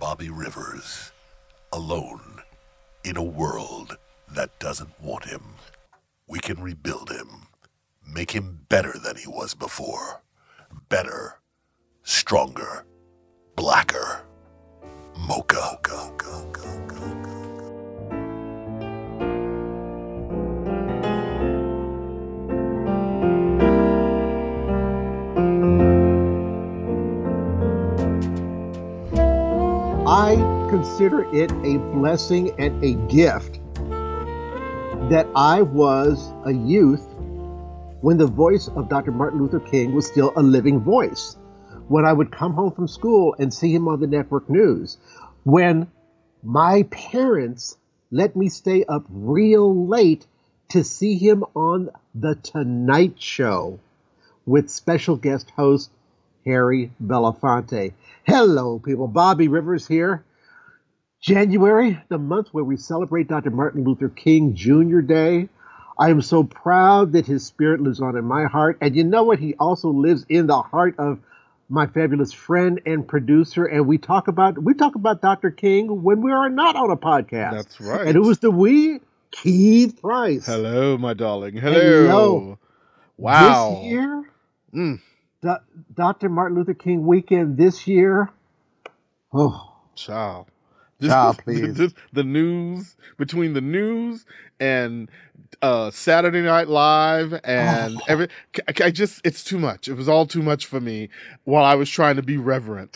Bobby Rivers, alone in a world that doesn't want him. We can rebuild him, make him better than he was before. Better, stronger, blacker. Mocha. I consider it a blessing and a gift that I was a youth when the voice of Dr. Martin Luther King was still a living voice. When I would come home from school and see him on the network news. When my parents let me stay up real late to see him on The Tonight Show with special guest host Harry Belafonte. Hello, people. Bobby Rivers here. January, the month where we celebrate Dr. Martin Luther King Jr. Day. I am so proud that his spirit lives on in my heart. And you know what? He also lives in the heart of my fabulous friend and producer. And we talk about Dr. King when we are not on a podcast. That's right. And it was the we, Keith Price. Hello, my darling. Hello. Wow. This year, Dr. Martin Luther King weekend this year. Oh, Child. Please. The news, between the news and Saturday Night Live and it's too much. It was all too much for me while I was trying to be reverent.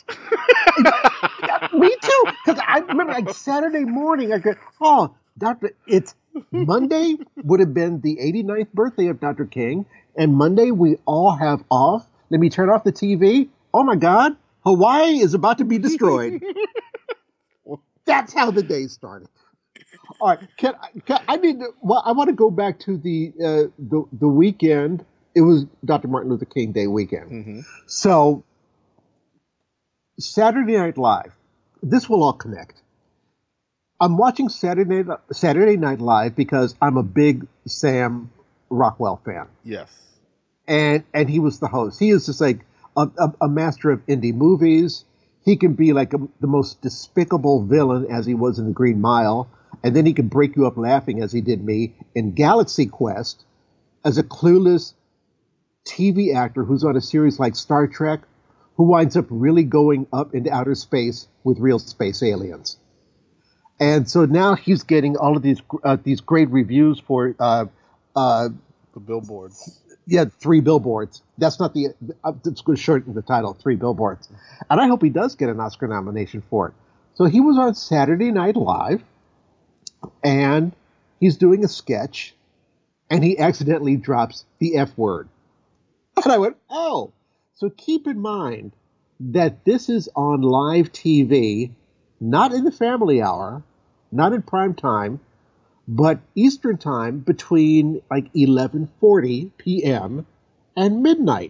Me too. Because I remember like Saturday morning, I go, it's Monday would have been the 89th birthday of Dr. King. And Monday we all have off. Let me turn off the TV. Oh my God, Hawaii is about to be destroyed. That's how the day started. All right, I want to go back to the weekend. It was Dr. Martin Luther King Day weekend. Mm-hmm. So Saturday Night Live. This will all connect. I'm watching Saturday Night Live because I'm a big Sam Rockwell fan. Yes. And he was the host. He is just like a master of indie movies. He can be like the most despicable villain as he was in The Green Mile. And then he can break you up laughing as he did me in Galaxy Quest as a clueless TV actor who's on a series like Star Trek who winds up really going up into outer space with real space aliens. And so now he's getting all of these great reviews for the billboards. Yeah, 3 billboards. That's not it's going to shorten the title, 3 billboards. And I hope he does get an Oscar nomination for it. So he was on Saturday Night Live, and he's doing a sketch, and he accidentally drops the F word. And I went, oh. So keep in mind that this is on live TV, not in the family hour, not in prime time, but Eastern time between like 11:40 p.m. and midnight.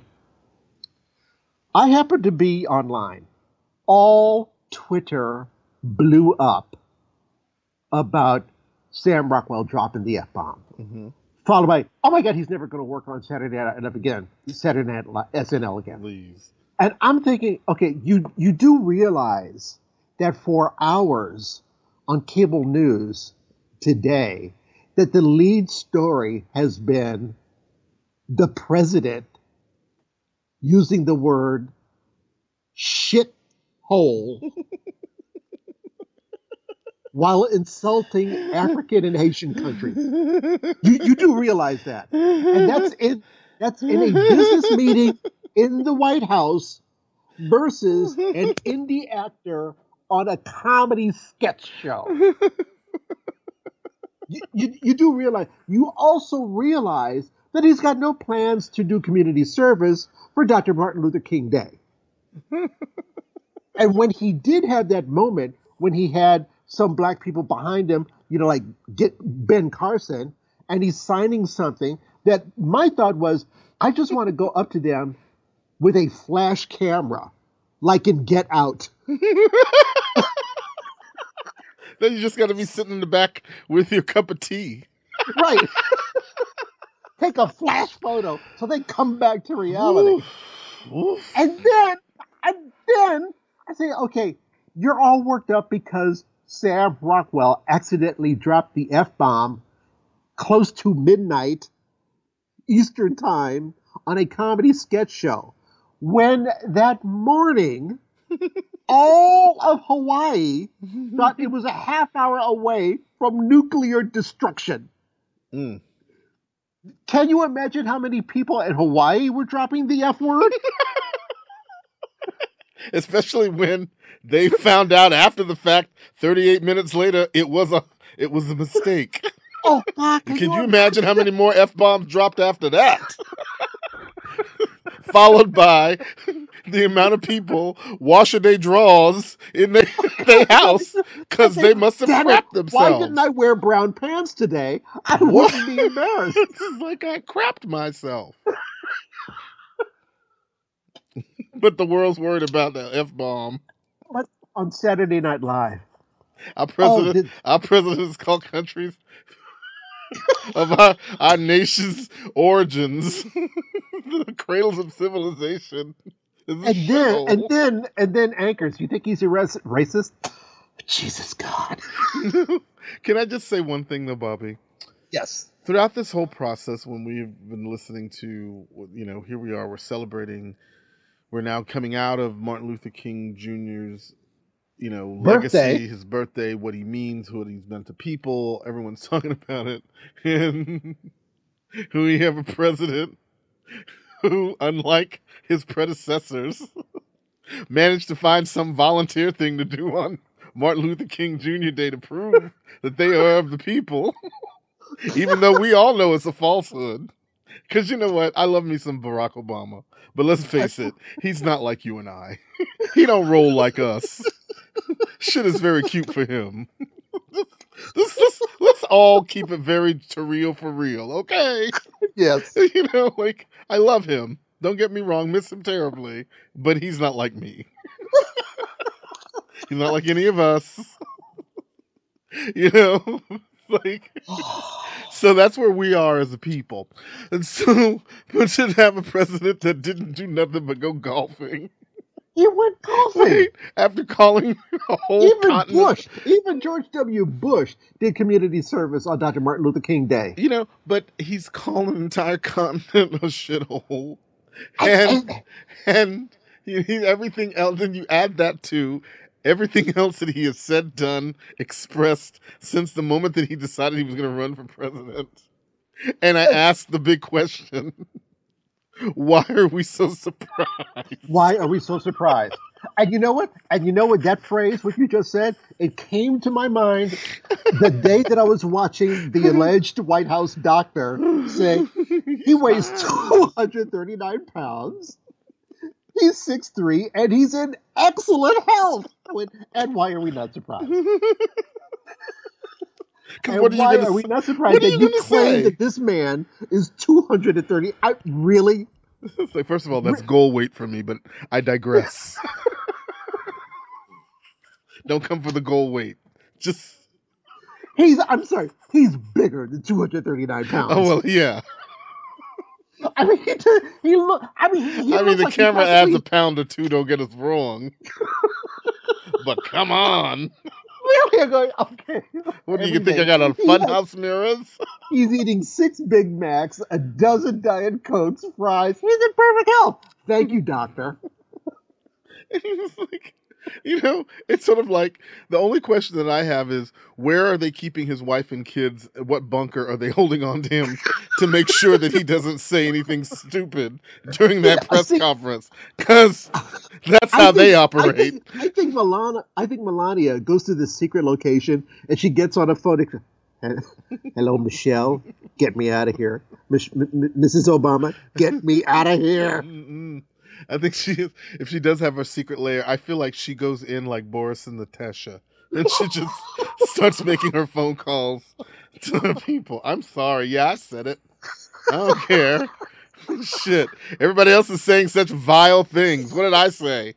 I happened to be online. All Twitter blew up about Sam Rockwell dropping the F-bomb. Mm-hmm. Followed by, oh my God, he's never going to work on Saturday Night Live again. Saturday Night SNL again. Please. And I'm thinking, okay, you do realize that for hours on cable news today, that the lead story has been the president using the word shithole while insulting African and Haitian countries. You do realize that. And that's in a business meeting in the White House versus an indie actor on a comedy sketch show. You do realize, you also realize that he's got no plans to do community service for Dr. Martin Luther King Day. And when he did have that moment, when he had some black people behind him, like get Ben Carson, and he's signing something, that my thought was, I just want to go up to them with a flash camera, like in Get Out. Then you just got to be sitting in the back with your cup of tea. Right. Take a flash photo so they come back to reality. Oof. And then I say, okay, you're all worked up because Sam Rockwell accidentally dropped the F-bomb close to midnight Eastern time on a comedy sketch show. When that morning, all of Hawaii thought it was a half hour away from nuclear destruction. Mm. Can you imagine how many people in Hawaii were dropping the F word? Especially when they found out after the fact, 38 minutes later, it was a mistake. Oh, God. Can you imagine how many more F-bombs dropped after that? Followed by the amount of people washing their drawers in their house because they must have crapped themselves. Why didn't I wear brown pants today? I wouldn't be embarrassed. It's like I crapped myself. But the world's worried about the F-bomb. But on Saturday Night Live. Our presidents call countries of our nation's origins the cradles of civilization. And then anchors. You think he's a racist? Jesus God. Can I just say one thing though, Bobby? Yes. Throughout this whole process, when we've been listening to, here we are, we're celebrating. We're now coming out of Martin Luther King Jr.'s, legacy, his birthday, what he means, what he's meant to people. Everyone's talking about it. And we have a president who, unlike his predecessors, managed to find some volunteer thing to do on Martin Luther King Jr. Day to prove that they are of the people. Even though we all know it's a falsehood. Because you know what? I love me some Barack Obama. But let's face it, he's not like you and I. He don't roll like us. Shit is very cute for him. Let's all keep it very real for real, okay? Yes. I love him. Don't get me wrong, miss him terribly. But he's not like me. He's not like any of us. So that's where we are as a people. And so we should have a president that didn't do nothing but go golfing. He went golfing. Right? After calling a whole continent. Even George W. Bush did community service on Dr. Martin Luther King Day. But he's calling an entire continent a shithole. And everything else, and you add that to everything else that he has said, done, expressed since the moment that he decided he was going to run for president. And I asked the big question, why are we so surprised? Why are we so surprised? And you know what? That phrase, what you just said, it came to my mind the day that I was watching the alleged White House doctor say he weighs 239 pounds. He's 6'3", and he's in excellent health. And why are we not surprised? And why are we not surprised that you claim that this man is 230? Really? First of all, that's goal weight for me, but I digress. Don't come for the goal weight. I'm sorry, he's bigger than 239 pounds. Oh, well, yeah. The camera adds a pound or two, don't get us wrong. But come on. We're going, okay. What do you think I got on Funhouse mirrors? He's eating 6 Big Macs, a dozen Diet Cokes, fries. He's in perfect health. Thank you, doctor. And he was like, it's sort of like the only question that I have is where are they keeping his wife and kids? What bunker are they holding on to him to make sure that he doesn't say anything stupid during that press conference? Because that's how they operate. I think Melania goes to this secret location and she gets on a phone. Hello, Michelle. Get me out of here. Mrs. Obama, get me out of here. Mm-mm. I think if she does have her secret lair, I feel like she goes in like Boris and Natasha. And she just starts making her phone calls to the people. I'm sorry. Yeah, I said it. I don't care. Shit. Everybody else is saying such vile things. What did I say?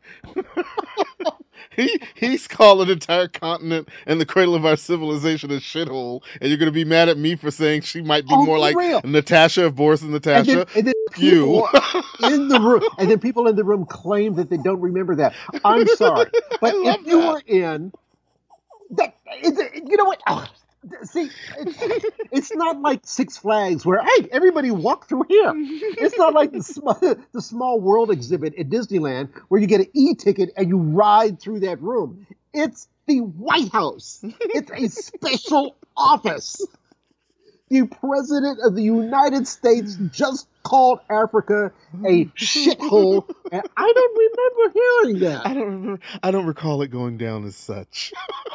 He's called an entire continent and the cradle of our civilization a shithole, and you're going to be mad at me for saying she might be more like Natasha of Boris and Natasha. And then You. people in the room, and then people in the room claim that they don't remember that. I'm sorry, but I if love you that. were in that, you know what? Oh, see, it's not like Six Flags where hey, everybody walk through here. It's not like the Small World exhibit at Disneyland where you get an e-ticket and you ride through that room. It's the White House. It's a special office. The President of the United States just called Africa a shithole, and I don't remember hearing that. I don't remember. I don't recall it going down as such.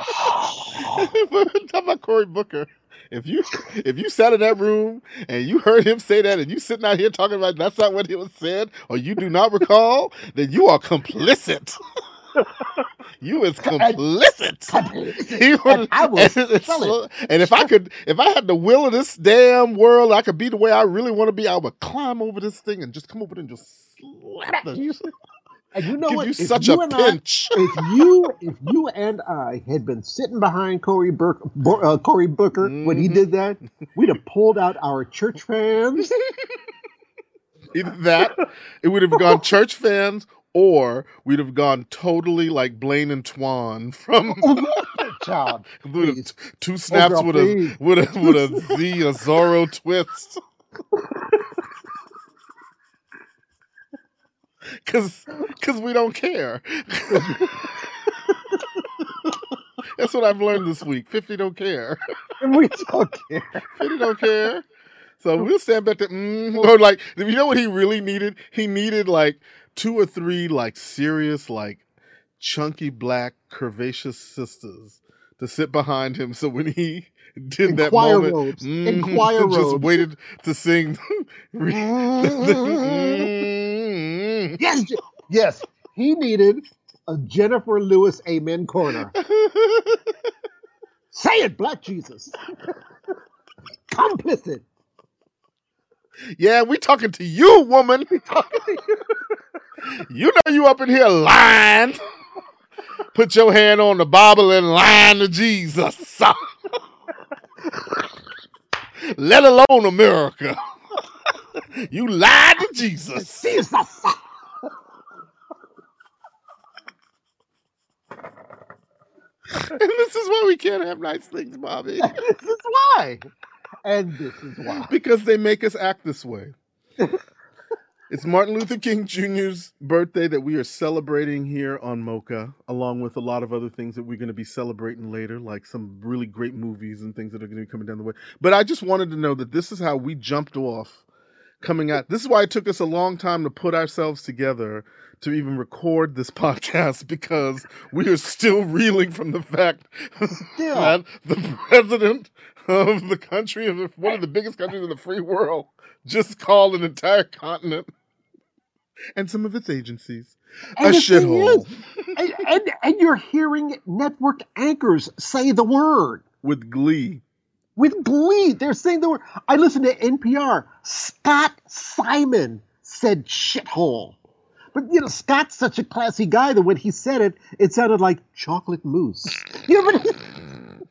Talk about Cory Booker. If you sat in that room and you heard him say that, and you sitting out here talking about that's not what he was said, or you do not recall, then you are complicit. You is And, complicit. He and would, I will spell it. and if I had the will of this damn world, I could be the way I really want to be. I would climb over this thing and just come over and just slap the. And you know Give what? you such a pinch. If you and I had been sitting behind Cory Booker when he did that, we'd have pulled out our church fans. Either that, it would have gone church fans, or we'd have gone totally like Blaine and Twan from Child, with please. two snaps girl, with please. a Z, a Zorro twist. Cause we don't care. That's what I've learned this week. 50 don't care. And we don't care. 50 don't care. So we'll stand back to or like, you know what he really needed? He needed like 2 or 3 like serious, like chunky black curvaceous sisters to sit behind him. So when he did In that choir moment, robes. In choir just robes. waited to sing. Yes, yes. He needed a Jennifer Lewis Amen corner. Say it, Black Jesus. Complicit. Yeah, we talking to you, woman. We talking to you. You know you up in here lying. Put your hand on the Bible and lying to Jesus. Let alone America. You lied to Jesus. Jesus. And this is why we can't have nice things, Bobby. This is why. And this is why. Because they make us act this way. It's Martin Luther King Jr.'s birthday that we are celebrating here on Mocha, along with a lot of other things that we're going to be celebrating later, like some really great movies and things that are going to be coming down the way. But I just wanted to know that this is how we jumped off coming out. This is why it took us a long time to put ourselves together to even record this podcast, because we are still reeling from the fact that the president of the country, of one of the biggest countries in the free world, just called an entire continent and some of its agencies a shithole. And you're hearing network anchors say the word. With glee. With glee. They're saying the word. I listened to NPR. Scott Simon said shithole. But, you know, Scott's such a classy guy that when he said it, it sounded like chocolate mousse. You know what I mean?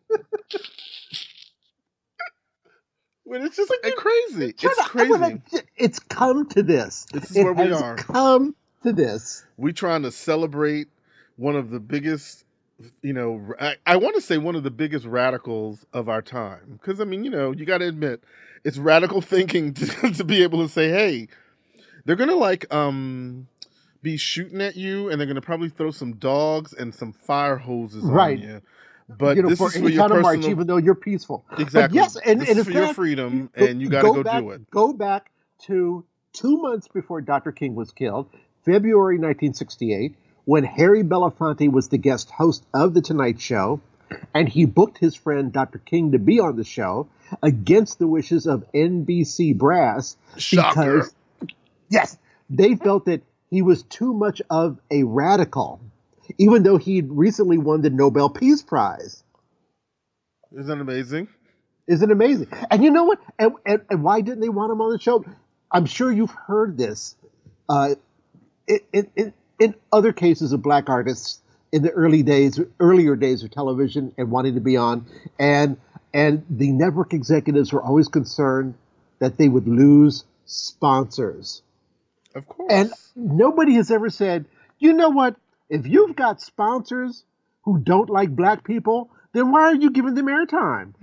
When it's just like crazy. It's crazy. It's come to this. This is where we are. Come to this. We trying to celebrate one of the biggest, you know, I want to say one of the biggest radicals of our time. Because, I mean, you know, you got to admit, it's radical thinking to be able to say, hey, they're going to like be shooting at you, and they're going to probably throw some dogs and some fire hoses on you. But you know, this for is for any your kind of personal march, even though you're peaceful. Exactly. But yes, and this in is for your fact, freedom, and you got to go do it. Go back to 2 months before Dr. King was killed, February 1968, when Harry Belafonte was the guest host of The Tonight Show, and he booked his friend Dr. King to be on the show against the wishes of NBC brass. Shocker. Because, yes, they felt that he was too much of a radical, even though he'd recently won the Nobel Peace Prize. Isn't that amazing? Isn't it amazing? And you know what? And why didn't they want him on the show? I'm sure you've heard this in other cases of black artists in the earlier days of television and wanting to be on. And the network executives were always concerned that they would lose sponsors. Of And course. nobody has ever said, you know what? If you've got sponsors who don't like black people, then why are you giving them airtime?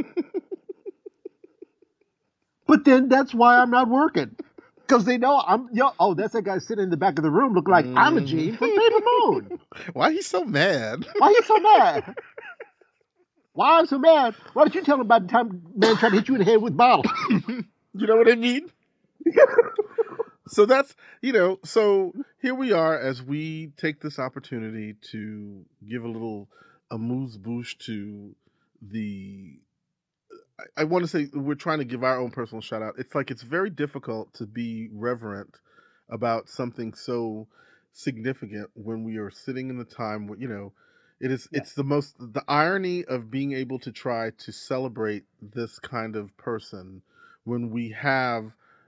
But then that's why I'm not working. Because they know oh, that's that guy sitting in the back of the room looking like I'm a Mhm. Gene from Paper Moon. Why he so mad? Why are you so mad? Why I'm so mad? Why don't you tell him about the time man tried to hit you in the head with a bottle? You know what I mean? So that's, so here we are as we take this opportunity to give a little amuse bouche to the. I want to say we're trying to give our own personal shout out. It's like it's very difficult to be reverent about something so significant when we are sitting in the time where, Yeah. it's the irony of being able to try to celebrate this kind of person when we have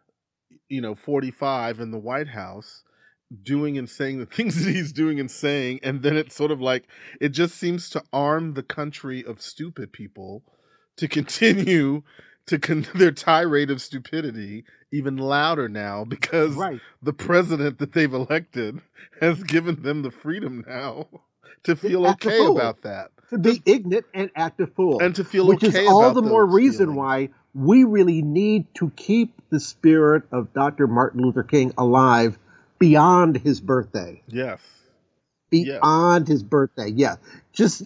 45 in the White House doing and saying the things that he's doing and saying, and then it's sort of like it just seems to arm the country of stupid people to continue their tirade of stupidity even louder now because Right. the president that they've elected has given them the freedom now to To feel act a okay fool. about that. To be ignorant and act a fool. And to feel Which is okay all about the more those reason feelings. why we really need to keep the spirit of Dr. Martin Luther King alive beyond his birthday. Yes. Yes. Beyond his birthday. Yeah. Just,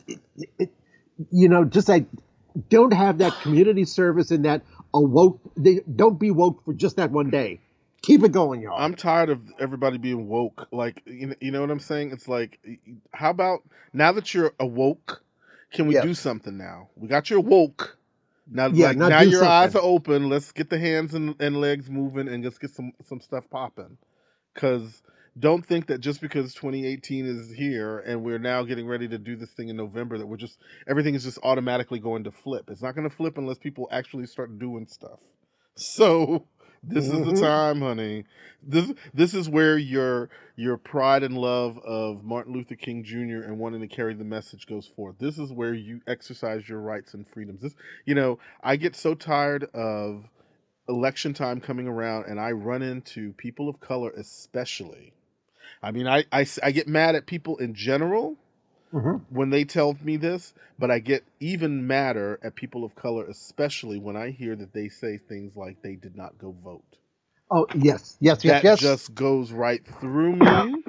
just like don't have that community service and that awoke. Don't be woke for just that one day. Keep it going, y'all. I'm tired of everybody being woke. Like, you know what I'm saying? It's like, how about now that you're awoke, can we do Yes. something now? We got you awoke. Now, Yeah. like, Now now do your eyes something. are open. Let's get the hands and legs moving and let's get some stuff popping. Because don't think that just because 2018 is here and we're now getting ready to do this thing in November that everything is just automatically going to flip. It's not going to flip unless people actually start doing stuff. So this is the Hmm. time, honey. This is where your pride and love of Martin Luther King Jr. and wanting to carry the message goes forth. This is where you exercise your rights and freedoms. I get so tired of election time coming around and I run into people of color especially. I mean, I get mad at people in general Hmm. when they tell me this, but I get even madder at people of color, especially when I hear that they say things like they did not go vote. Oh, yes. Yes, yes, That yes. just goes right through me.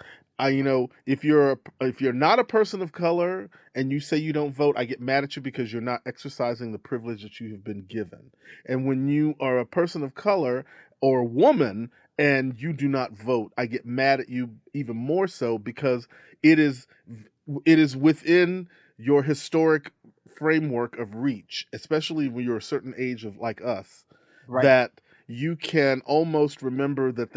If you're not a person of color and you say you don't vote, I get mad at you because you're not exercising the privilege that you have been given. And when you are a person of color or a woman and you do not vote, I get mad at you even more so because it is it is within your historic framework of reach, especially when you're a certain age of like us, Right. that you can almost remember that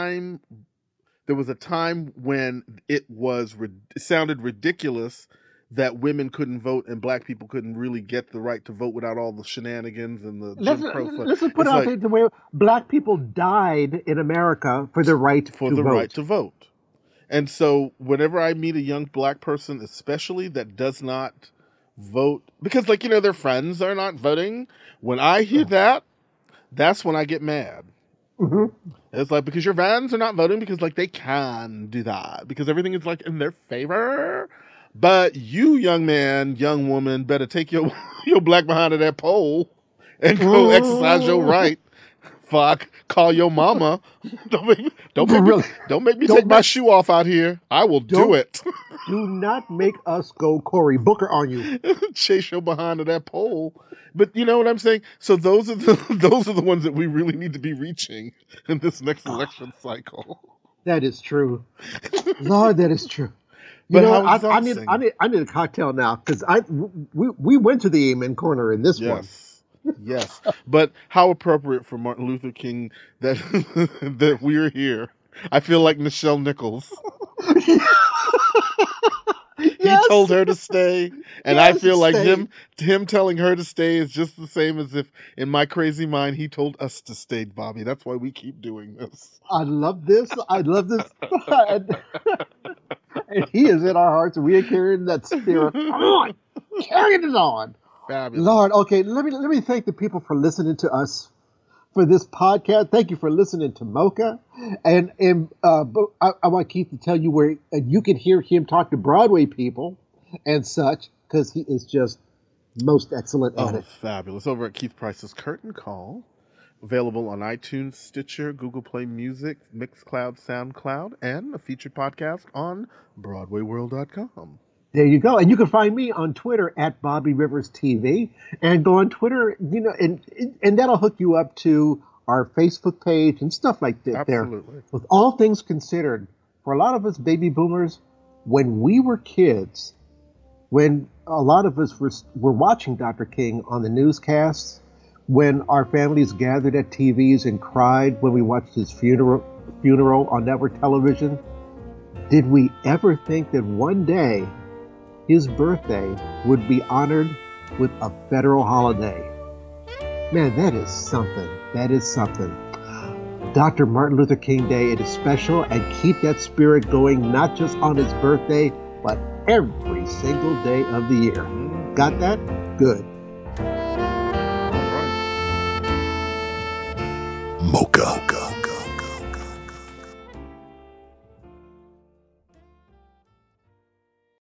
there was a time when it sounded ridiculous that women couldn't vote and black people couldn't really get the right to vote without all the shenanigans and the Let's Jim Crow stuff. let's just put it It's out like there the way black people died in America for the right for to the right vote. to vote. And so whenever I meet a young black person, especially that does not vote, because their friends are not voting, when I hear that, that's when I get mad. Hmm. It's like because your fans are not voting because they can do that because everything is in their favor. But you, young man, young woman, better take your your black behind to that pole and go exercise your Hmm. right. Fuck, call your mama. Don't make me Really, don't make me take don't my make shoe off out here. I will do don't it. do not make us go Cory Booker on you. Chase your behind to that pole. But you know what I'm saying? So those are the those are the ones that we really need to be reaching in this next election cycle. That is true, Lord. That is true. You But know what? how I exhausting. need I need a cocktail now because we went to the Amen corner in this one. Yes. Yes. But how appropriate for Martin Luther King that that we're here. I feel like Nichelle Nichols. He Yes, told her to stay, and I yes, feel like stay. him telling her to stay is just the same as if in my crazy mind he told us to stay, Bobby. That's why we keep doing this. I love this. I love this. And he is in our hearts, and we are carrying that spirit on, carrying it on. Fabulous. Lord, okay, let me thank the people for listening to us for this podcast. Thank you for listening to Mocha. But I want Keith to tell you where you can hear him talk to Broadway people and such, because he is just most excellent at it. Fabulous. Over at Keith Price's Curtain Call. Available on iTunes, Stitcher, Google Play Music, Mixcloud, SoundCloud, and a featured podcast on BroadwayWorld.com. There you go. And you can find me on Twitter at Bobby Rivers TV. And go on Twitter, and that'll hook you up to our Facebook page and stuff like that. Absolutely. There. With all things considered, for a lot of us baby boomers, when we were kids, when a lot of us were watching Dr. King on the newscasts, when our families gathered at TVs and cried when we watched his funeral on network television, did we ever think that one day his birthday would be honored with a federal holiday? Man, that is something. That is something. Dr. Martin Luther King Day, it is special, and keep that spirit going, not just on his birthday, but every single day of the year. Got that? Good. Mocha.